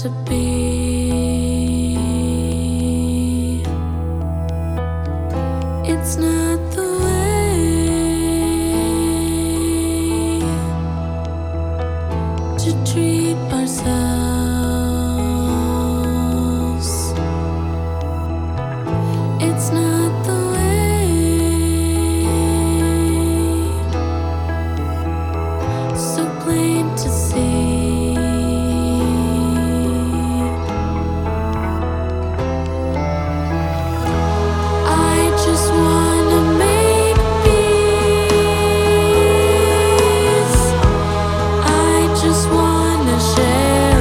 to be. It's not the way to treat ourselves. It's not the way, so plain to see. I just wanna make peace. I just wanna share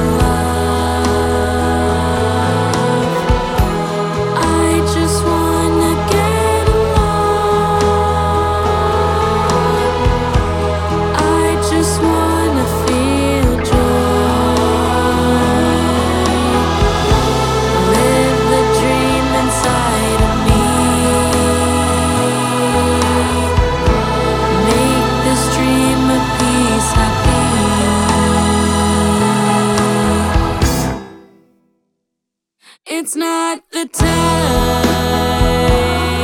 love. I just wanna get along. I just wanna feel joy. Live the dream inside of me. Make this dream of peace happy. It's not the time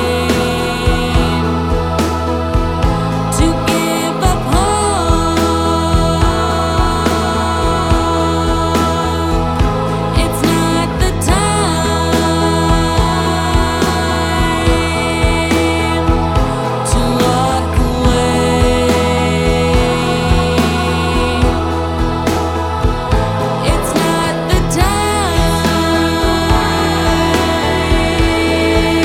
to give up hope. It's not the time to walk away. It's not the time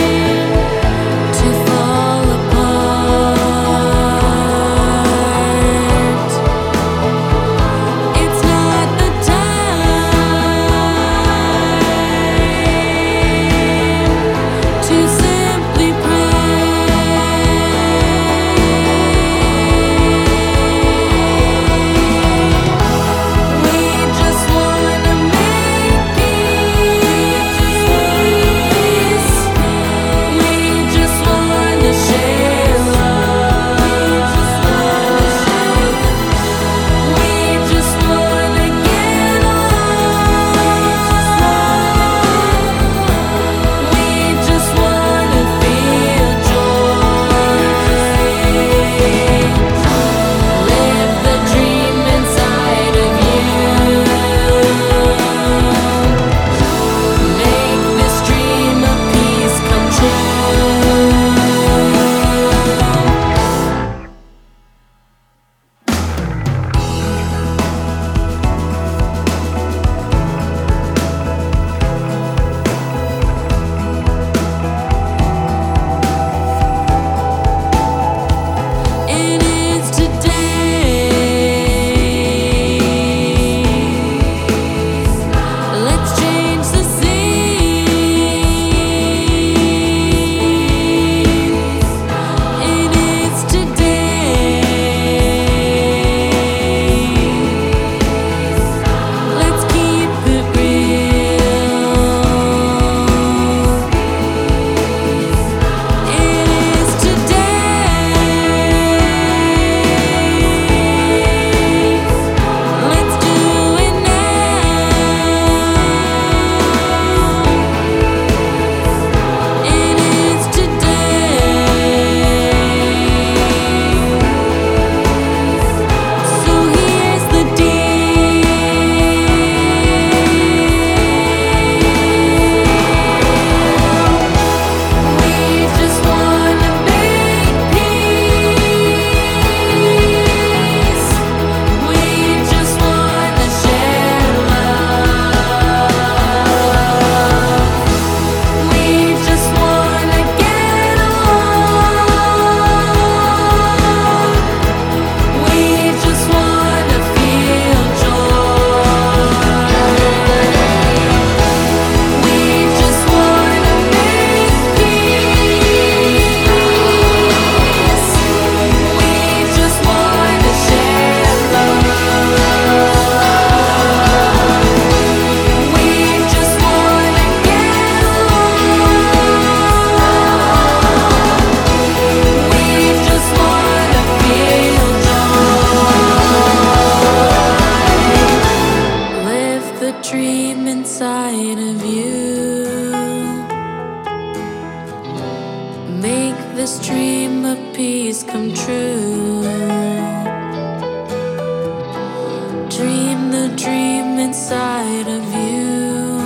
Dream the dream inside of you.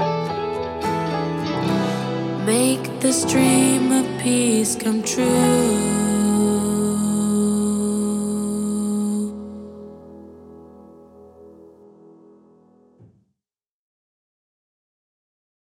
Make this dream of peace come true.